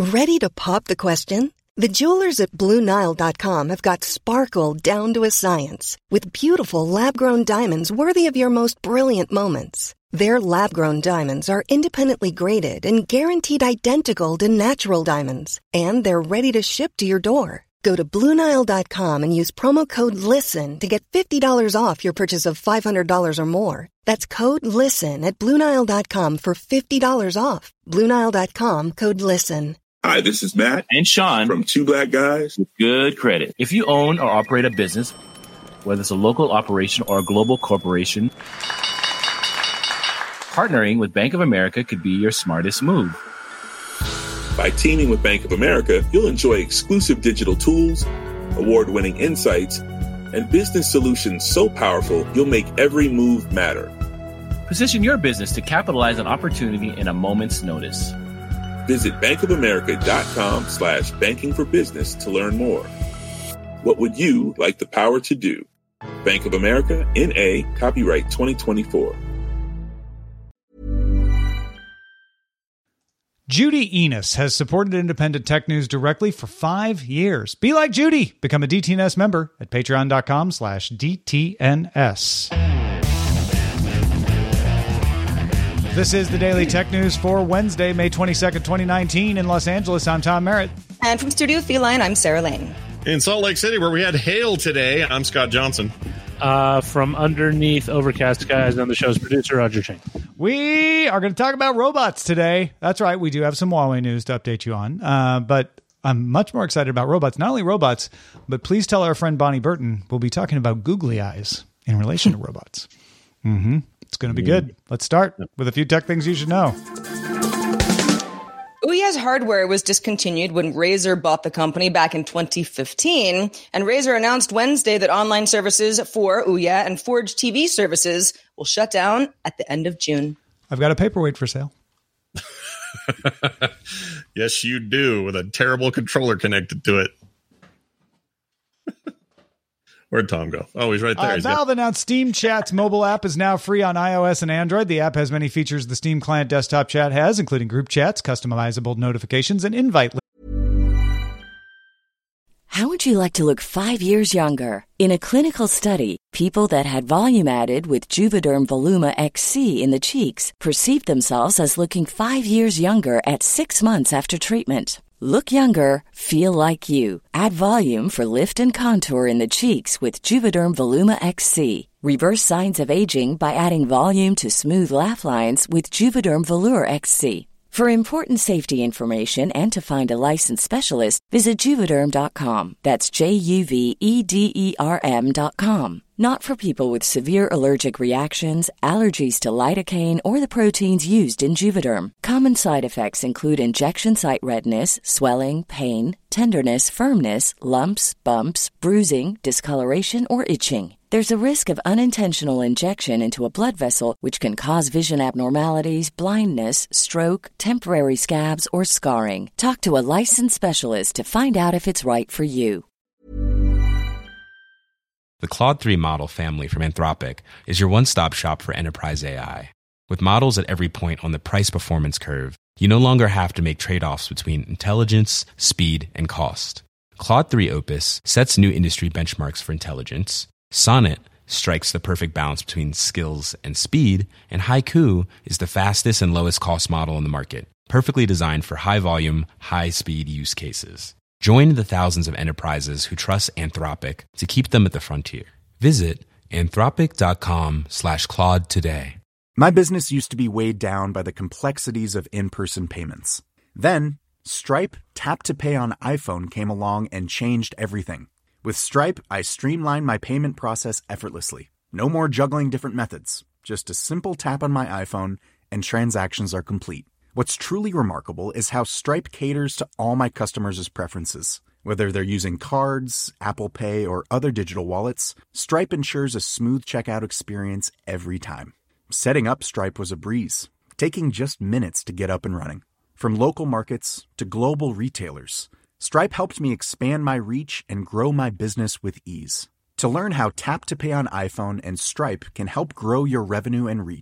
Ready to pop the question? The jewelers at BlueNile.com have got sparkle down to a science with beautiful lab-grown diamonds worthy of your most brilliant moments. Their lab-grown diamonds are independently graded and guaranteed identical to natural diamonds, and they're ready to ship to your door. Go to BlueNile.com and use promo code LISTEN to get $50 off your purchase of $500 or more. That's code LISTEN at BlueNile.com for $50 off. BlueNile.com, code LISTEN. Hi, this is Matt and Sean from Two Black Guys with Good Credit. If you own or operate a business, whether it's a local operation or a global corporation, partnering with Bank of America could be your smartest move. By teaming with Bank of America, you'll enjoy exclusive digital tools, award-winning insights, and business solutions so powerful you'll make every move matter. Position your business to capitalize on opportunity in a moment's notice. Visit bankofamerica.com/bankingforbusiness to learn more. What would you like the power to do? Bank of America, N.A., copyright 2024. Judy Enos has supported Independent Tech News directly for 5 years. Be like Judy. Become a DTNS member at patreon.com/DTNS. This is the Daily Tech News for Wednesday, May 22nd, 2019 in Los Angeles. I'm Tom Merritt. And from Studio Feline, I'm Sarah Lane. In Salt Lake City, where we had hail today, I'm Scott Johnson. From underneath Overcast Skies, and the show's producer, Roger Chang. We are going to talk about robots today. That's right. We do have some Huawei news to update you on. But I'm much more excited about robots. Not only robots, but please tell our friend Bonnie Burton we'll be talking about googly eyes in relation to robots. It's going to be good. Let's start with a few tech things you should know. Ouya's hardware was discontinued when Razer bought the company back in 2015, and Razer announced Wednesday that online services for Ouya and Forge TV services will shut down at the end of June. I've got a paperweight for sale. Yes, you do, with a terrible controller connected to it. Where'd Tom go? Oh, he's right there. Valve announced Steam Chat's mobile app is now free on iOS and Android. The app has many features the Steam client desktop chat has, including group chats, customizable notifications, and invite. How would you like to look 5 years younger? In a clinical study, people that had volume added with Juvederm Voluma XC in the cheeks perceived themselves as looking 5 years younger at 6 months after treatment. Look younger, feel like you. Add volume for lift and contour in the cheeks with Juvederm Voluma XC. Reverse signs of aging by adding volume to smooth laugh lines with Juvederm Volure XC. For important safety information and to find a licensed specialist, visit Juvederm.com. That's JUVEDERM.com. Not for people with severe allergic reactions, allergies to lidocaine, or the proteins used in Juvederm. Common side effects include injection site redness, swelling, pain, tenderness, firmness, lumps, bumps, bruising, discoloration, or itching. There's a risk of unintentional injection into a blood vessel, which can cause vision abnormalities, blindness, stroke, temporary scabs, or scarring. Talk to a licensed specialist to find out if it's right for you. The Claude 3 model family from Anthropic is your one-stop shop for enterprise AI. With models at every point on the price-performance curve, you no longer have to make trade-offs between intelligence, speed, and cost. Claude 3 Opus sets new industry benchmarks for intelligence. Sonnet strikes the perfect balance between skills and speed, and Haiku is the fastest and lowest cost model in the market, perfectly designed for high-volume, high-speed use cases. Join the thousands of enterprises who trust Anthropic to keep them at the frontier. Visit anthropic.com/Claude today. My business used to be weighed down by the complexities of in-person payments. Then, Stripe Tap to Pay on iPhone came along and changed everything. With Stripe, I streamlined my payment process effortlessly. No more juggling different methods. Just a simple tap on my iPhone and transactions are complete. What's truly remarkable is how Stripe caters to all my customers' preferences. Whether they're using cards, Apple Pay, or other digital wallets, Stripe ensures a smooth checkout experience every time. Setting up Stripe was a breeze, taking just minutes to get up and running. From local markets to global retailers, Stripe helped me expand my reach and grow my business with ease. To learn how Tap to Pay on iPhone and Stripe can help grow your revenue and reach,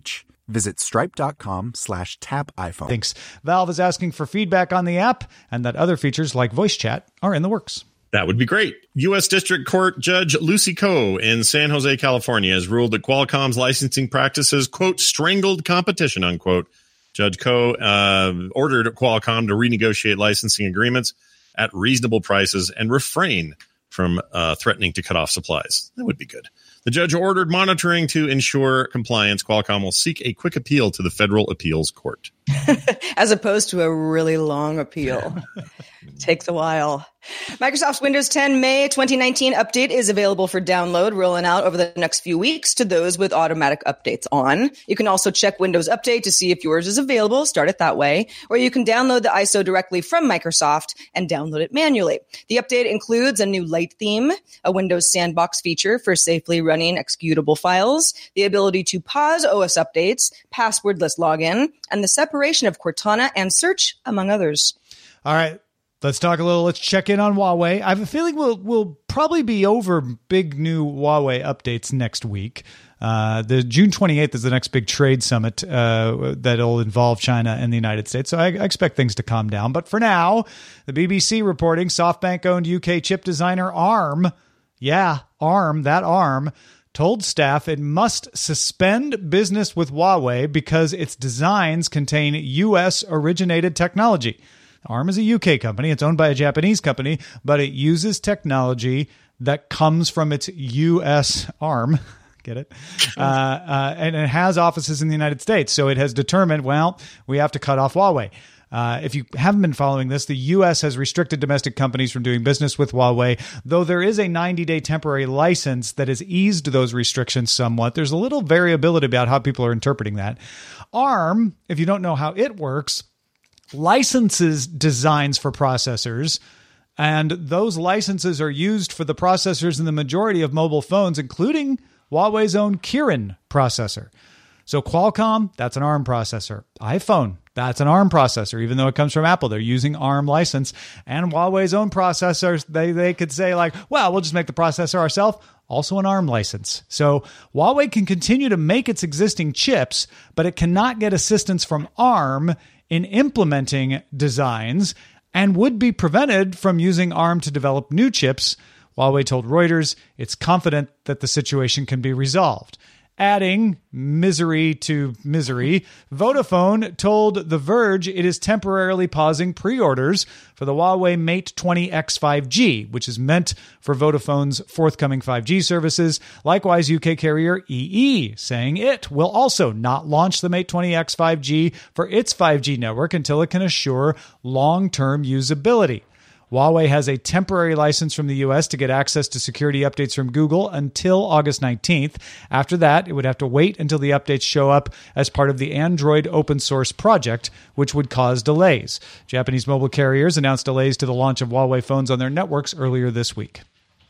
Visit stripe.com/tapiphone. Thanks. Valve is asking for feedback on the app and that other features like voice chat are in the works. That would be great. U.S. District Court Judge Lucy Koh in San Jose, California, has ruled that Qualcomm's licensing practices, quote, strangled competition, unquote. Judge Koh ordered Qualcomm to renegotiate licensing agreements at reasonable prices and refrain from threatening to cut off supplies. That would be good. The judge ordered monitoring to ensure compliance. Qualcomm will seek a quick appeal to the Federal Appeals Court. As opposed to a really long appeal. Takes a while. Microsoft's Windows 10 May 2019 update is available for download, rolling out over the next few weeks to those with automatic updates on. You can also check Windows Update to see if yours is available. Start it that way. Or you can download the ISO directly from Microsoft and download it manually. The update includes a new light theme, a Windows Sandbox feature for safely running executable files, the ability to pause OS updates, passwordless login, and the separation of Cortana and Search, among others. All right. Let's talk a little. Let's check in on Huawei. I have a feeling we'll probably be over big new Huawei updates next week. The June 28th is the next big trade summit that'll involve China and the United States. So I expect things to calm down. But for now, the BBC reporting SoftBank-owned UK chip designer Arm, ARM, told staff it must suspend business with Huawei because its designs contain U.S.-originated technology. ARM is a UK company. It's owned by a Japanese company, but it uses technology that comes from its U.S. arm. Get it? And it has offices in the United States. So it has determined, well, we have to cut off Huawei. If you haven't been following this, the U.S. has restricted domestic companies from doing business with Huawei, though there is a 90-day temporary license that has eased those restrictions somewhat. There's a little variability about how people are interpreting that. ARM, if you don't know how it works, licenses designs for processors, and those licenses are used for the processors in the majority of mobile phones, including Huawei's own Kirin processor. So Qualcomm, that's an ARM processor. iPhone, that's an ARM processor, even though it comes from Apple. They're using ARM license. And Huawei's own processors, they could say like, well, we'll just make the processor ourselves. Also an ARM license. So Huawei can continue to make its existing chips, but it cannot get assistance from ARM in implementing designs and would be prevented from using ARM to develop new chips. Huawei told Reuters it's confident that the situation can be resolved. Adding misery to misery, Vodafone told The Verge it is temporarily pausing pre-orders for the Huawei Mate 20X 5G, which is meant for Vodafone's forthcoming 5G services. Likewise, UK carrier EE saying it will also not launch the Mate 20X 5G for its 5G network until it can assure long-term usability. Huawei has a temporary license from the U.S. to get access to security updates from Google until August 19th. After that, it would have to wait until the updates show up as part of the Android open source project, which would cause delays. Japanese mobile carriers announced delays to the launch of Huawei phones on their networks earlier this week.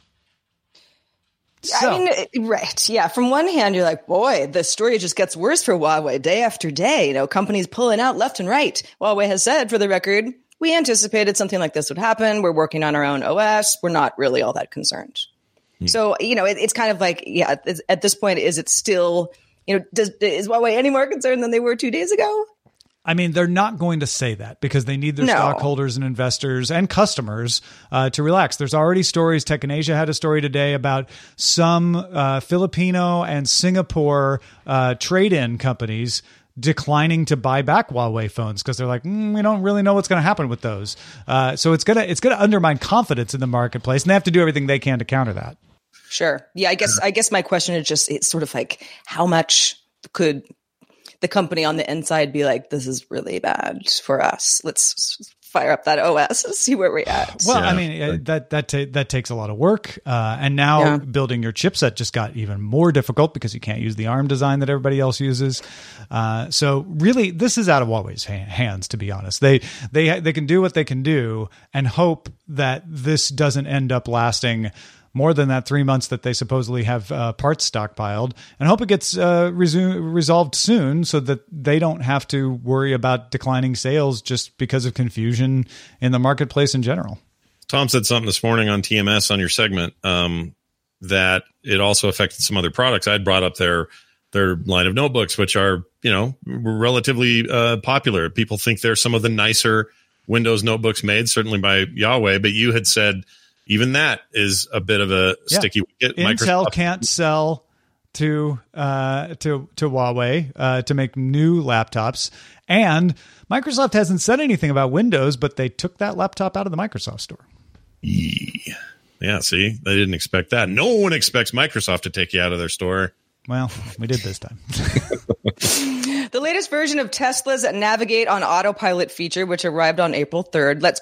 I mean, right. Yeah. From one hand, you're like, boy, the story just gets worse for Huawei day after day. You know, companies pulling out left and right. Huawei has said, for the record, we anticipated something like this would happen. We're working on our own OS. We're not really all that concerned. So, you know, it's kind of like, yeah, at this point, is it still, you know, is Huawei any more concerned than they were 2 days ago? I mean, they're not going to say that because they need their stockholders and investors and customers to relax. There's already stories. Tech in Asia had a story today about some Filipino and Singapore trade-in companies declining to buy back Huawei phones because they're like, we don't really know what's going to happen with those. So it's gonna undermine confidence in the marketplace, and they have to do everything they can to counter that. Sure. Yeah. I guess my question is just, it's sort of like, how much could the company on the inside be like, this is really bad for us. Let's fire up that OS and see where we're at. Well, yeah. I mean, that takes a lot of work. And now building your chipset just got even more difficult because you can't use the ARM design that everybody else uses. So really, this is out of Huawei's hands, to be honest. They can do what they can do and hope that this doesn't end up lasting more than that 3 months that they supposedly have parts stockpiled, and hope it gets resolved soon so that they don't have to worry about declining sales just because of confusion in the marketplace in general. Tom said something this morning on TMS on your segment that it also affected some other products. I'd brought up their line of notebooks, which are relatively popular. People think they're some of the nicer Windows notebooks made, certainly by Huawei, but you had said even that is a bit of a sticky wicket. Intel can't sell to Huawei to make new laptops, and Microsoft hasn't said anything about Windows, but they took that laptop out of the Microsoft store. Yeah, see, they didn't expect that. No one expects Microsoft to take you out of their store. Well, we did this time. The latest version of Tesla's Navigate on Autopilot feature, which arrived on April 3rd, lets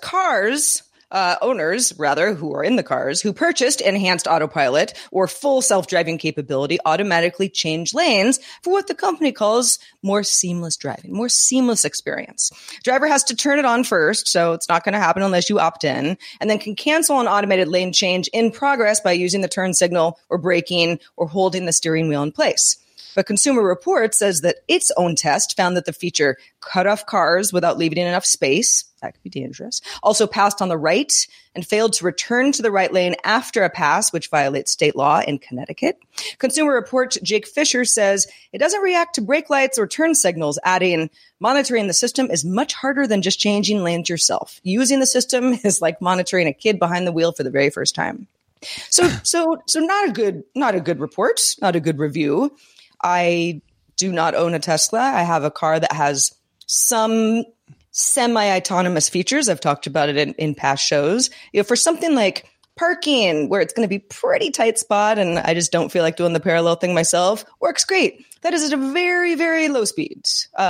owners, who are in the cars, who purchased enhanced autopilot or full self-driving capability automatically change lanes for what the company calls more seamless driving, more seamless experience. Driver has to turn it on first, so it's not going to happen unless you opt in, and then can cancel an automated lane change in progress by using the turn signal or braking or holding the steering wheel in place. But Consumer Reports says that its own test found that the feature cut off cars without leaving enough space. That could be dangerous. Also passed on the right and failed to return to the right lane after a pass, which violates state law in Connecticut. Consumer Reports' Jake Fisher says it doesn't react to brake lights or turn signals, adding, monitoring the system is much harder than just changing lanes yourself. Using the system is like monitoring a kid behind the wheel for the very first time. So not a good report, not a good review. I do not own a Tesla. I have a car that has some semi-autonomous features. I've talked about it in past shows. For something like parking, where it's going to be pretty tight spot and I just don't feel like doing the parallel thing myself, works great. That is at a very, very low speed,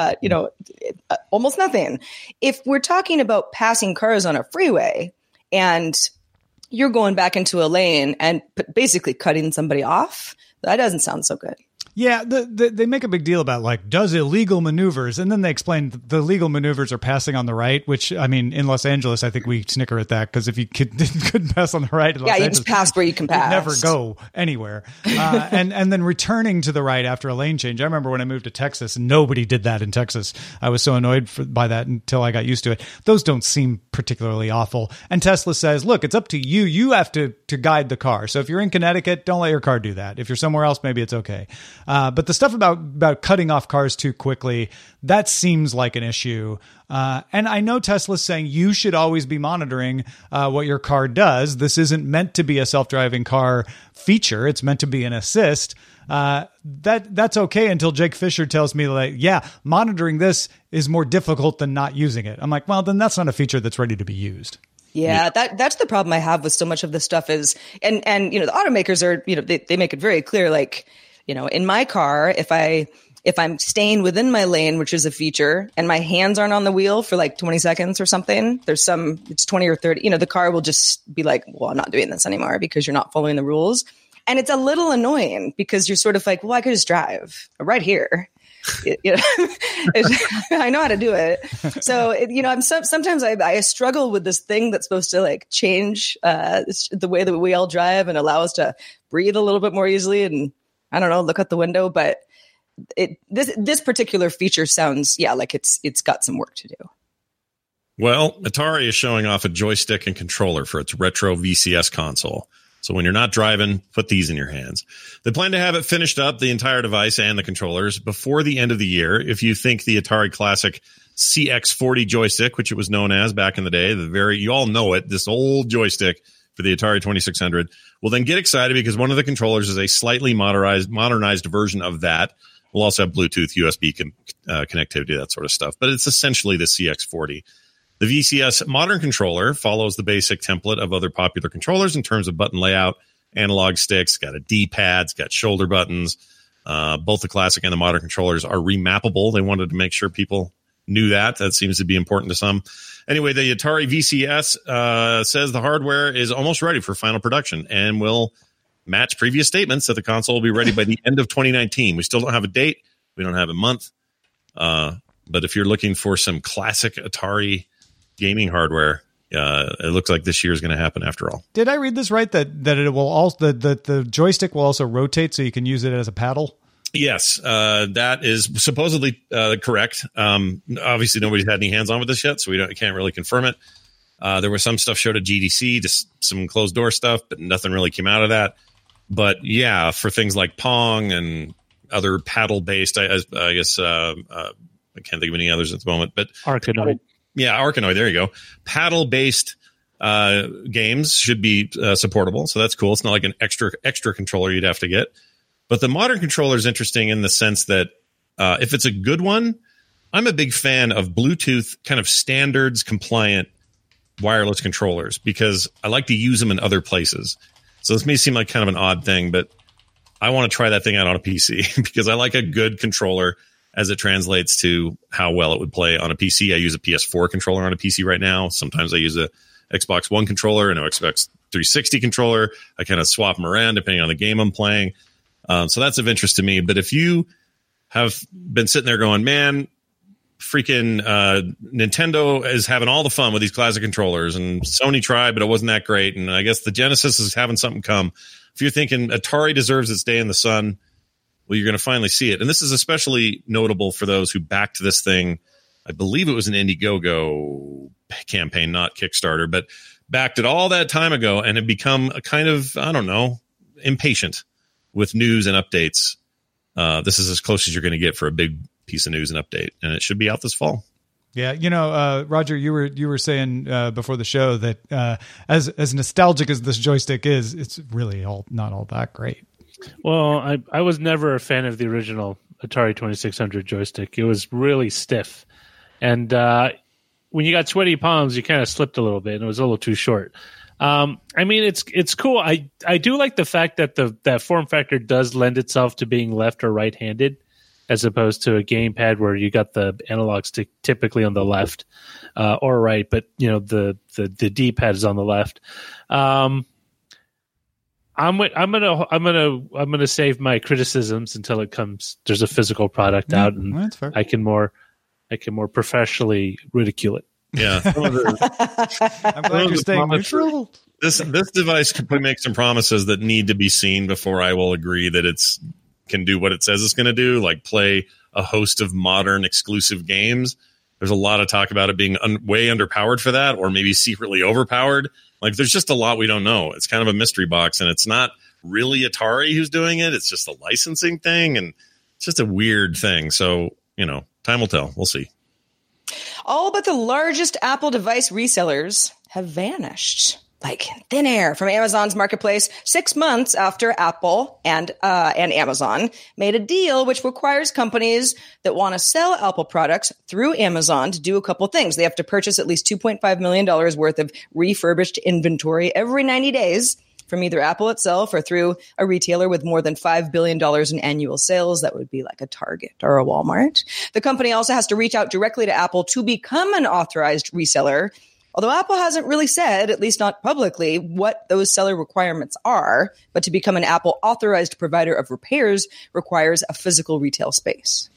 almost nothing. If we're talking about passing cars on a freeway and you're going back into a lane and basically cutting somebody off, that doesn't sound so good. Yeah, they make a big deal about, like, does illegal maneuvers, and then they explain the legal maneuvers are passing on the right, which, I mean, in Los Angeles, I think we snicker at that, because if you couldn't pass on the right in Los Angeles, you just pass where you can pass. You'd never go anywhere. And then returning to the right after a lane change. I remember when I moved to Texas, and nobody did that in Texas. I was so annoyed by that until I got used to it. Those don't seem particularly awful. And Tesla says, look, it's up to you. You have to guide the car. So if you're in Connecticut, don't let your car do that. If you're somewhere else, maybe it's okay. But the stuff about cutting off cars too quickly, that seems like an issue. And I know Tesla's saying you should always be monitoring what your car does. This isn't meant to be a self-driving car feature. It's meant to be an assist. That's okay until Jake Fisher tells me, like, yeah, monitoring this is more difficult than not using it. I'm like, well, then that's not a feature that's ready to be used. Yeah, that's the problem I have with so much of this stuff is, and the automakers are, they make it very clear, like, in my car, if I'm staying within my lane, which is a feature, and my hands aren't on the wheel for like 20 seconds or something, it's 20 or 30, the car will just be like, well, I'm not doing this anymore because you're not following the rules. And it's a little annoying because you're sort of like, well, I could just drive right here. I know how to do it. So, sometimes I struggle with this thing that's supposed to like change the way that we all drive and allow us to breathe a little bit more easily and, I don't know, look out the window. But this particular feature sounds, like it's got some work to do. Well, Atari is showing off a joystick and controller for its retro VCS console. So when you're not driving, put these in your hands. They plan to have it finished up, the entire device and the controllers, before the end of the year. If you think the Atari classic CX40 joystick, which it was known as back in the day, you all know it, this old joystick for the Atari 2600, well, then get excited because one of the controllers is a slightly modernized version of that. We'll also have Bluetooth, USB connectivity, that sort of stuff. But it's essentially the CX40. The VCS modern controller follows the basic template of other popular controllers in terms of button layout, analog sticks, got a D-pad, it's got shoulder buttons. Both the classic and the modern controllers are remappable. They wanted to make sure people knew that. That seems to be important to some. Anyway, the Atari VCS says the hardware is almost ready for final production and will match previous statements that the console will be ready by the end of 2019. We still don't have a date. We don't have a month. But if you're looking for some classic Atari gaming hardware, it looks like this year is going to happen after all. Did I read this right? That it will also the joystick will also rotate so you can use it as a paddle? Yes, that is supposedly correct. Obviously, nobody's had any hands on with this yet, so can't really confirm it. There was some stuff showed at GDC, just some closed door stuff, but nothing really came out of that. But yeah, for things like Pong and other paddle based. I guess I can't think of any others at the moment, but Arkanoid. Arkanoid. There you go. Paddle based games should be supportable, so that's cool. It's not like an extra controller you'd have to get. But the modern controller is interesting in the sense that if it's a good one, I'm a big fan of Bluetooth kind of standards compliant wireless controllers because I like to use them in other places. So this may seem like kind of an odd thing, but I want to try that thing out on a PC because I like a good controller as it translates to how well it would play on a PC. I use a PS4 controller on a PC right now. Sometimes I use a Xbox One controller and an Xbox 360 controller. I kind of swap them around depending on the game I'm playing. So that's of interest to me. But if you have been sitting there going, man, freaking Nintendo is having all the fun with these classic controllers, and Sony tried, but it wasn't that great. And I guess the Genesis is having something come. If you're thinking Atari deserves its day in the sun, well, you're going to finally see it. And this is especially notable for those who backed this thing. I believe it was an Indiegogo campaign, not Kickstarter, but backed it all that time ago and had become a kind of, I don't know, impatient with news and updates. This is as close as you're going to get for a big piece of news and update, and it should be out this fall. Yeah, Roger, you were saying before the show that as nostalgic as this joystick is, it's really not all that great. Well, I was never a fan of the original Atari 2600 joystick. It was really stiff, and when you got sweaty palms, you kind of slipped a little bit, and it was a little too short. I mean, it's cool. I do like the fact that that form factor does lend itself to being left or right-handed, as opposed to a gamepad where you got the analog stick typically on the left or right, but the D-pad is on the left. I'm gonna save my criticisms until it comes. There's a physical product out, and that's fair. I can more professionally ridicule it. Yeah, I'm glad you're staying neutral. This device could make some promises that need to be seen before I will agree that it's can do what it says it's going to do, like play a host of modern exclusive games. There's a lot of talk about it being way underpowered for that, or maybe secretly overpowered. Like, there's just a lot we don't know. It's kind of a mystery box, and it's not really Atari who's doing it. It's just a licensing thing, and it's just a weird thing. So, time will tell. We'll see. All but the largest Apple device resellers have vanished like thin air from Amazon's marketplace 6 months after Apple and Amazon made a deal which requires companies that want to sell Apple products through Amazon to do a couple things. They have to purchase at least $2.5 million worth of refurbished inventory every 90 days from either Apple itself or through a retailer with more than $5 billion in annual sales. That would be like a Target or a Walmart. The company also has to reach out directly to Apple to become an authorized reseller, although Apple hasn't really said, at least not publicly, what those seller requirements are. But to become an Apple authorized provider of repairs requires a physical retail space.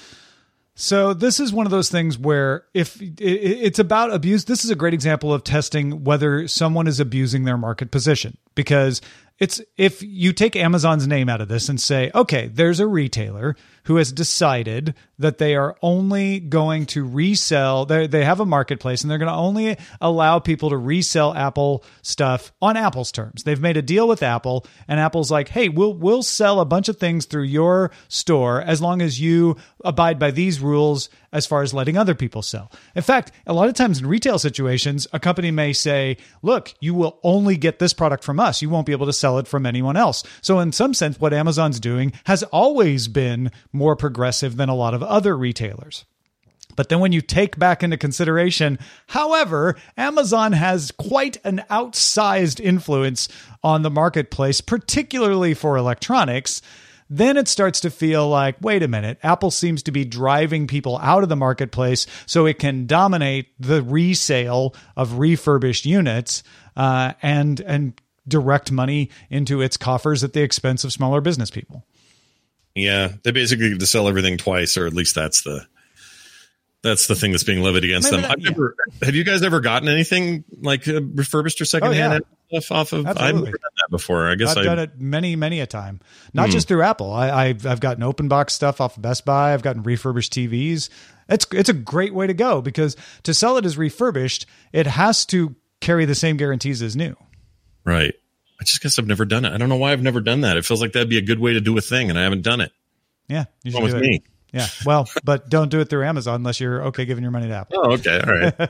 So this is one of those things where if it's about abuse, this is a great example of testing whether someone is abusing their market position, because it's if you take Amazon's name out of this and say, okay, there's a retailer who has decided that they are only going to resell, they have a marketplace and they're going to only allow people to resell Apple stuff on Apple's terms. They've made a deal with Apple, and Apple's like, hey, we'll sell a bunch of things through your store as long as you abide by these rules as far as letting other people sell. In fact, a lot of times in retail situations, a company may say, look, you will only get this product from us. You won't be able to sell it from anyone else. So in some sense, what Amazon's doing has always been more progressive than a lot of other retailers. But then when you take back into consideration, however, Amazon has quite an outsized influence on the marketplace, particularly for electronics, then it starts to feel like, wait a minute, Apple seems to be driving people out of the marketplace so it can dominate the resale of refurbished units and direct money into its coffers at the expense of smaller business people. Yeah, they basically get to sell everything twice, or at least that's the thing that's being levied against them. Have you guys ever gotten anything like refurbished or secondhand stuff off of? Absolutely. I've never done that before. I guess I've done it many a time. Not just through Apple. I've gotten open box stuff off of Best Buy. I've gotten refurbished TVs. It's a great way to go, because to sell it as refurbished, it has to carry the same guarantees as new. Right. I just guess I've never done it. I don't know why I've never done that. It feels like that'd be a good way to do a thing, and I haven't done it. Yeah, you should What do with it. me? Yeah, well, but don't do it through Amazon unless you're okay giving your money to Apple. Oh, okay. All right.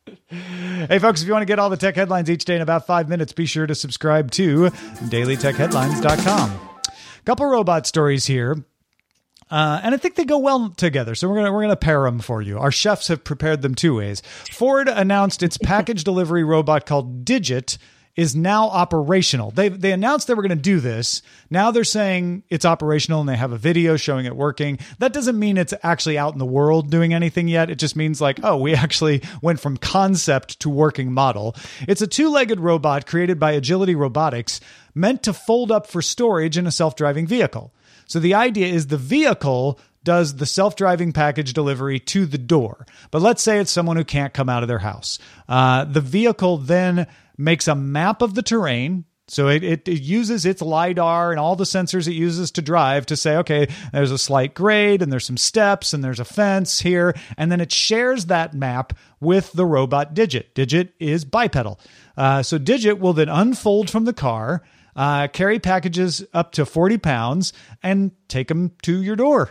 Hey, folks, if you want to get all the tech headlines each day in about 5 minutes, be sure to subscribe to dailytechheadlines.com. Couple robot stories here. And I think they go well together. So we're gonna pair them for you. Our chefs have prepared them two ways. Ford announced its package delivery robot called Digit is now operational. They announced they were going to do this. Now they're saying it's operational and they have a video showing it working. That doesn't mean it's actually out in the world doing anything yet. It just means like, oh, we actually went from concept to working model. It's a two-legged robot created by Agility Robotics meant to fold up for storage in a self-driving vehicle. So the idea is the vehicle does the self-driving package delivery to the door. But let's say it's someone who can't come out of their house. The vehicle then makes a map of the terrain. So it uses its LiDAR and all the sensors it uses to drive to say, okay, there's a slight grade and there's some steps and there's a fence here. And then it shares that map with the robot Digit. Digit is bipedal. So Digit will then unfold from the car, carry packages up to 40 pounds and take them to your door.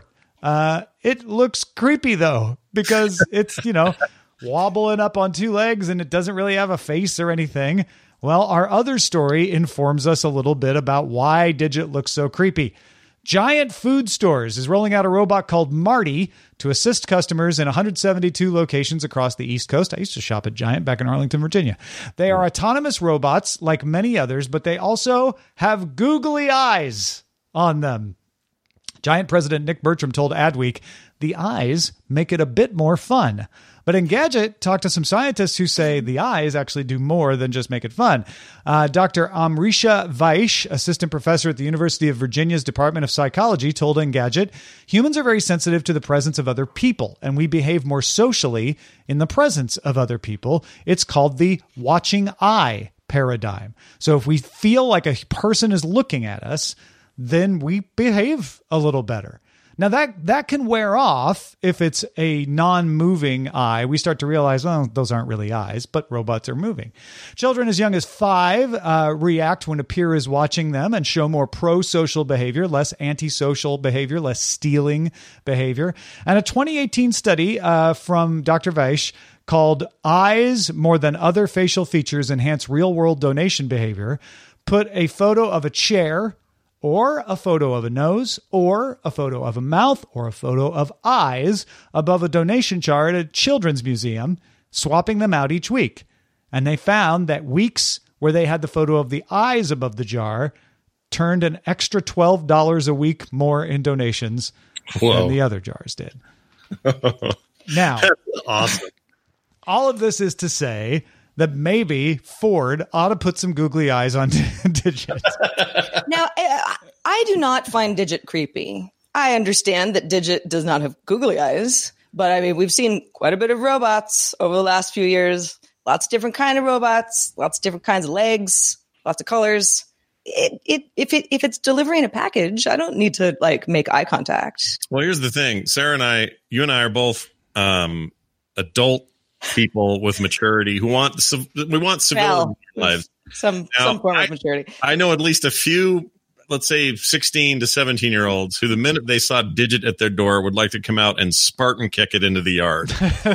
It looks creepy though, because it's, wobbling up on two legs and it doesn't really have a face or anything. Well, our other story informs us a little bit about why Digit looks so creepy. Giant Food Stores is rolling out a robot called Marty to assist customers in 172 locations across the East Coast. I used to shop at Giant back in Arlington, Virginia. They are autonomous robots like many others, but they also have googly eyes on them. Giant President Nick Bertram told Adweek, the eyes make it a bit more fun. But Engadget talked to some scientists who say the eyes actually do more than just make it fun. Dr. Amrisha Vaish, assistant professor at the University of Virginia's Department of Psychology, told Engadget, humans are very sensitive to the presence of other people, and we behave more socially in the presence of other people. It's called the watching eye paradigm. So if we feel like a person is looking at us, then we behave a little better. Now that can wear off if it's a non-moving eye. We start to realize, well, those aren't really eyes, but robots are moving. Children as young as 5 react when a peer is watching them and show more pro-social behavior, less antisocial behavior, less stealing behavior. And a 2018 study from Dr. Vaish called Eyes More Than Other Facial Features Enhance Real-World Donation Behavior put a photo of a chair or a photo of a nose, or a photo of a mouth, or a photo of eyes above a donation jar at a children's museum, swapping them out each week. And they found that weeks where they had the photo of the eyes above the jar turned an extra $12 a week more in donations than the other jars did. Now, that's awesome. All of this is to say that maybe Ford ought to put some googly eyes on Digit. Now, I do not find Digit creepy. I understand that Digit does not have googly eyes, but I mean, we've seen quite a bit of robots over the last few years. Lots of different kind of robots, lots of different kinds of legs, lots of colors. If it's delivering a package, I don't need to make eye contact. Well, here's the thing. Sarah you and I are both adult people with maturity who want civility in their lives. Some form of maturity. I know at least a few, let's say 16 to 17-year-olds who the minute they saw Digit at their door would like to come out and Spartan kick it into the yard.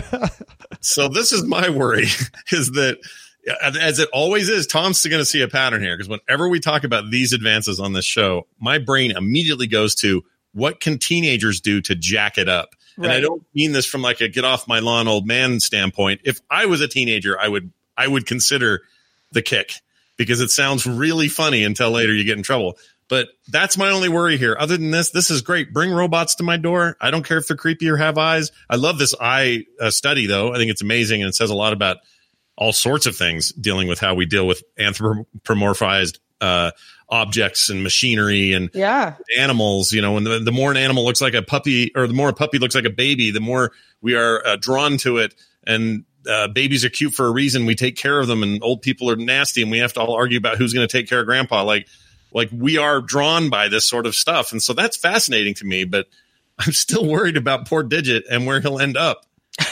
So this is my worry, is that, as it always is, Tom's going to see a pattern here, because whenever we talk about these advances on this show, my brain immediately goes to, what can teenagers do to jack it up? Right. And I don't mean this from a get off my lawn old man standpoint. If I was a teenager, I would consider the kick, because it sounds really funny until later you get in trouble. But that's my only worry here. Other than this is great. Bring robots to my door. I don't care if they're creepy or have eyes. I love this eye study, though. I think it's amazing, and it says a lot about all sorts of things dealing with how we deal with anthropomorphized objects and machinery and animals. When the more an animal looks like a puppy, or the more a puppy looks like a baby, the more we are drawn to it. And babies are cute for a reason. We take care of them, and old people are nasty, and we have to all argue about who's going to take care of grandpa. Like we are drawn by this sort of stuff. And so that's fascinating to me, but I'm still worried about poor Digit and where he'll end up.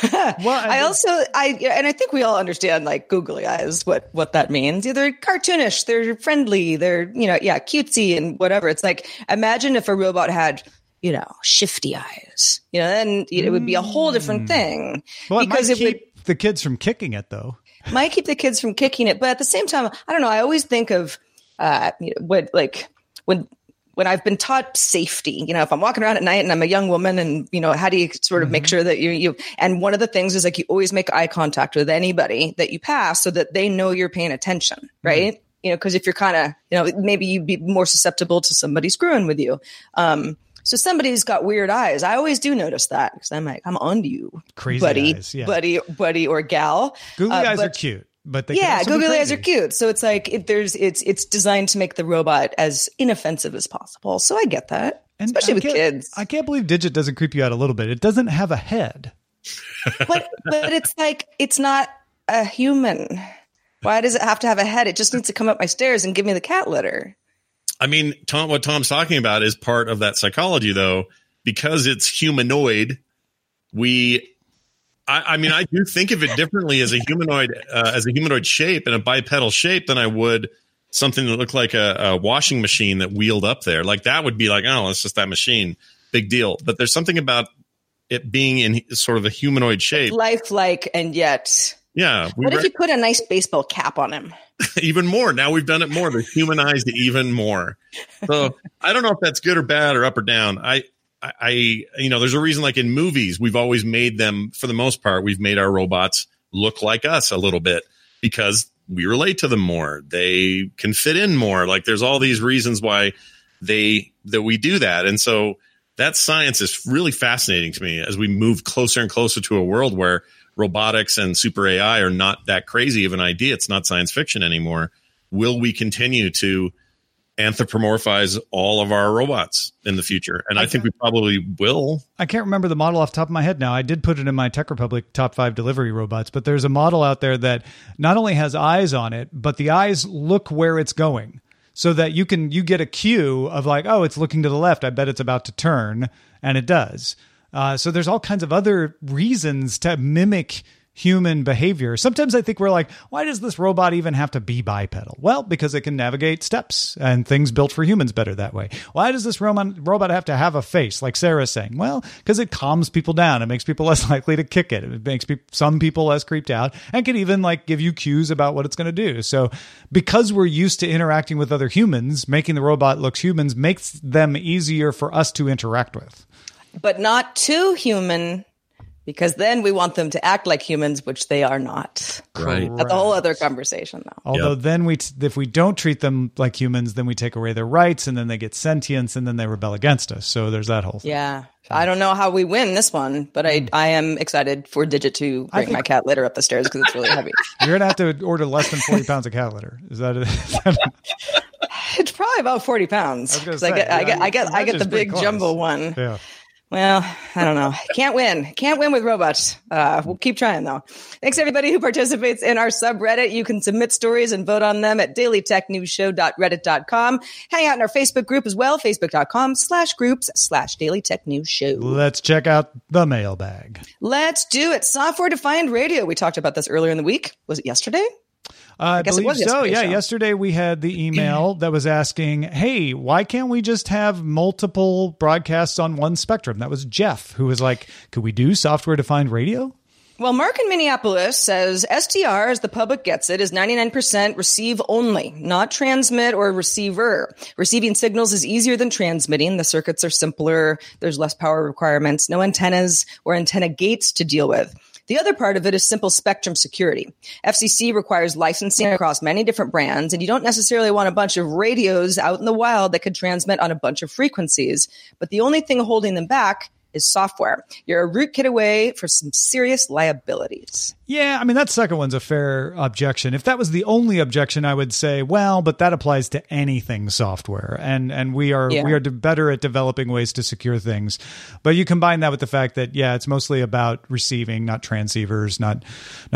I think we all understand googly eyes, what that means. Yeah, they're cartoonish, they're friendly, they're, cutesy and whatever. It's imagine if a robot had shifty eyes, then it would be a whole different thing. Well, because it might keep the kids from kicking it, though. Might keep the kids from kicking it, but at the same time, I don't know. I always think of when I've been taught safety. If I'm walking around at night and I'm a young woman, and how do you sort of make sure that you? And one of the things is like you always make eye contact with anybody that you pass, so that they know you're paying attention, right? Mm-hmm. Because if you're kind of, maybe you'd be more susceptible to somebody screwing with you. So somebody's got weird eyes. I always do notice that because I'm like, I'm on to you, crazy buddy, eyes, yeah. buddy or gal. Googly eyes are cute, but they googly eyes are cute. So it's like it's designed to make the robot as inoffensive as possible. So I get that, especially with kids. I can't believe Digit doesn't creep you out a little bit. It doesn't have a head, but it's like it's not a human. Why does it have to have a head? It just needs to come up my stairs and give me the cat litter. I mean, what Tom's talking about is part of that psychology, though, because it's humanoid. I do think of it differently as a humanoid shape and a bipedal shape than I would something that looked like a washing machine that wheeled up there. Like that would be like, oh, it's just that machine. Big deal. But there's something about it being in sort of a humanoid shape. Lifelike, and yet... Yeah. What if you put a nice baseball cap on him? Even more. Now we've done it more. They're humanized even more. So I don't know if that's good or bad or up or down. I there's a reason, like in movies, we've always made them, for the most part, we've made our robots look like us a little bit because we relate to them more. They can fit in more. Like there's all these reasons why we do that. And so that science is really fascinating to me as we move closer and closer to a world where robotics and super AI are not that crazy of an idea. It's not science fiction anymore. Will we continue to anthropomorphize all of our robots in the future? And I think we probably will. I can't remember the model off the top of my head now. I did put it in my Tech Republic top 5 delivery robots, but there's a model out there that not only has eyes on it, but the eyes look where it's going. So that you get a cue of like, oh, it's looking to the left. I bet it's about to turn, and it does. So there's all kinds of other reasons to mimic human behavior. Sometimes I think we're like, why does this robot even have to be bipedal? Well, because it can navigate steps and things built for humans better that way. Why does this robot have to have a face, like Sarah's saying? Well, because it calms people down. It makes people less likely to kick it. It makes some people less creeped out and can even like give you cues about what it's going to do. So because we're used to interacting with other humans, making the robot look humans makes them easier for us to interact with. But not too human, because then we want them to act like humans, which they are not. Right. That's a whole other conversation, though. Although then if we don't treat them like humans, then we take away their rights, and then they get sentience, and then they rebel against us. So there's that whole thing. Yeah. I don't know how we win this one, but I am excited for Digit to bring my cat litter up the stairs because it's really heavy. You're going to have to order less than 40 pounds of cat litter. Is that it? It's probably about 40 pounds. I get the big jumbo one. Yeah. Well, I don't know. Can't win with robots. We'll keep trying, though. Thanks, everybody who participates in our subreddit. You can submit stories and vote on them at dailytechnewsshow.reddit.com. Hang out in our Facebook group as well, facebook.com/groups/dailytechnewsshow. Let's check out the mailbag. Let's do it. Software-defined radio. We talked about this earlier in the week. Was it yesterday? I guess believe so. Yeah. Yesterday we had the email that was asking, hey, why can't we just have multiple broadcasts on one spectrum? That was Jeff, who was like, could we do software defined radio? Well, Mark in Minneapolis says SDR, as the public gets it, is 99% receive only, not transmit or receiver. Receiving signals is easier than transmitting. The circuits are simpler. There's less power requirements, no antennas or antenna gates to deal with. The other part of it is simple spectrum security. FCC requires licensing across many different brands, and you don't necessarily want a bunch of radios out in the wild that could transmit on a bunch of frequencies. But the only thing holding them back is software. You're a rootkit away for some serious liabilities. Yeah, I mean, that second one's a fair objection. If that was the only objection, I would say, well, but that applies to anything software. And we are better at developing ways to secure things. But you combine that with the fact that, yeah, it's mostly about receiving, not transceivers, not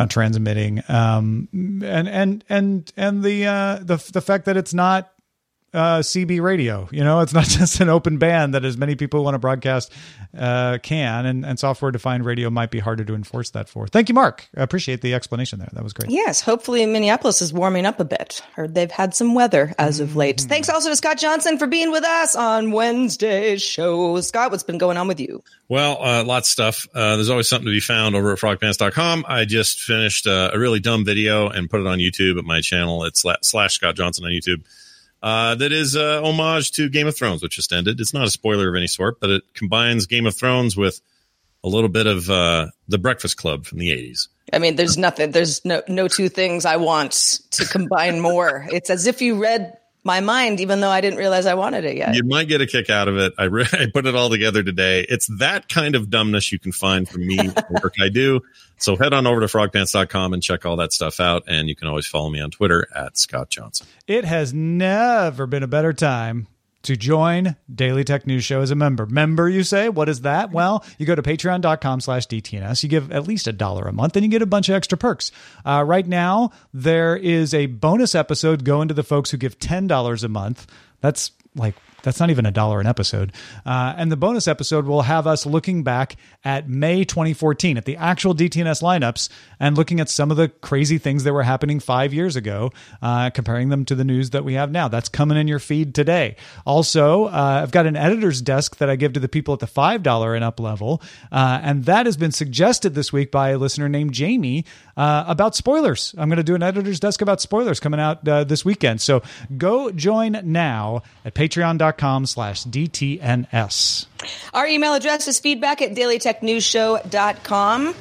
transmitting. And the fact that it's not CB radio. It's not just an open band that as many people who want to broadcast can, and software-defined radio might be harder to enforce that for. Thank you, Mark. I appreciate the explanation there. That was great. Yes, hopefully Minneapolis is warming up a bit. Heard they've had some weather as of late. Thanks also to Scott Johnson for being with us on Wednesday's show. Scott, what's been going on with you? Well, lots of stuff. There's always something to be found over at frogpants.com. I just finished a really dumb video and put it on YouTube at my channel. It's / Scott Johnson on YouTube. That is homage to Game of Thrones, which just ended. It's not a spoiler of any sort, but it combines Game of Thrones with a little bit of The Breakfast Club from the 80s. I mean, there's no two things I want to combine more. It's as if you read my mind, even though I didn't realize I wanted it yet. You might get a kick out of it. I put it all together today. It's that kind of dumbness you can find from me, the work I do. So head on over to frogpants.com and check all that stuff out. And you can always follow me on Twitter at Scott Johnson. It has never been a better time to join Daily Tech News Show as a member. Member, you say? What is that? Well, you go to patreon.com/DTNS. You give at least $1 a month, and you get a bunch of extra perks. Right now, there is a bonus episode going to the folks who give $10 a month. That's not even $1 an episode. And the bonus episode will have us looking back at May 2014 at the actual DTNS lineups and looking at some of the crazy things that were happening 5 years ago, comparing them to the news that we have now. That's coming in your feed today. Also, I've got an editor's desk that I give to the people at the $5 and up level. And that has been suggested this week by a listener named Jamie about spoilers. I'm going to do an editor's desk about spoilers coming out this weekend. So go join now at patreon.com/DTNS. Our email address is feedback@dailytechnewsshow.com.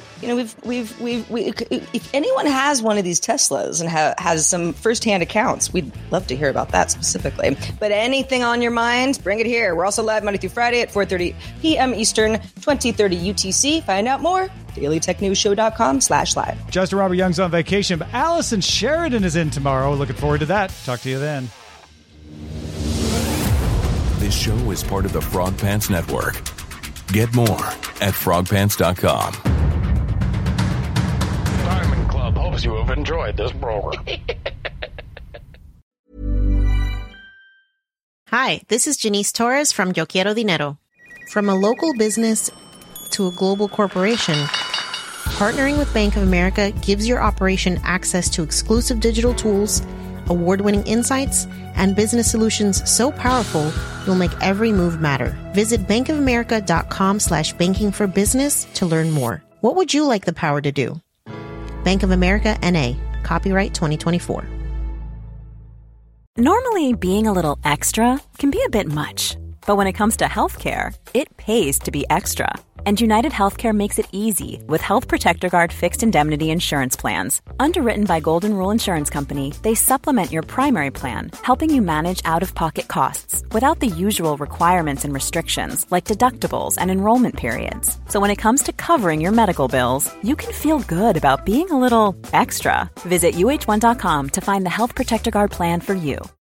If anyone has one of these Teslas and has some firsthand accounts, we'd love to hear about that specifically. But anything on your mind, bring it here. We're also live Monday through Friday at 4:30 p.m. Eastern, 2030 UTC. Find out more, dailytechnewsshow.com/live. Justin Robert Young's on vacation, but Allison Sheridan is in tomorrow. Looking forward to that. Talk to you then. This show is part of the Frog Pants Network. Get more at frogpants.com. Diamond Club hopes you have enjoyed this program. Hi, this is Janice Torres from Yo Quiero Dinero. From a local business to a global corporation, partnering with Bank of America gives your operation access to exclusive digital tools, award-winning insights, and business solutions so powerful, you'll make every move matter. Visit bankofamerica.com/banking for business to learn more. What would you like the power to do? Bank of America, N.A. Copyright 2024. Normally, being a little extra can be a bit much. But when it comes to healthcare, it pays to be extra. And United Healthcare makes it easy with Health Protector Guard fixed indemnity insurance plans. Underwritten by Golden Rule Insurance Company, they supplement your primary plan, helping you manage out-of-pocket costs without the usual requirements and restrictions like deductibles and enrollment periods. So when it comes to covering your medical bills, you can feel good about being a little extra. Visit UH1.com to find the Health Protector Guard plan for you.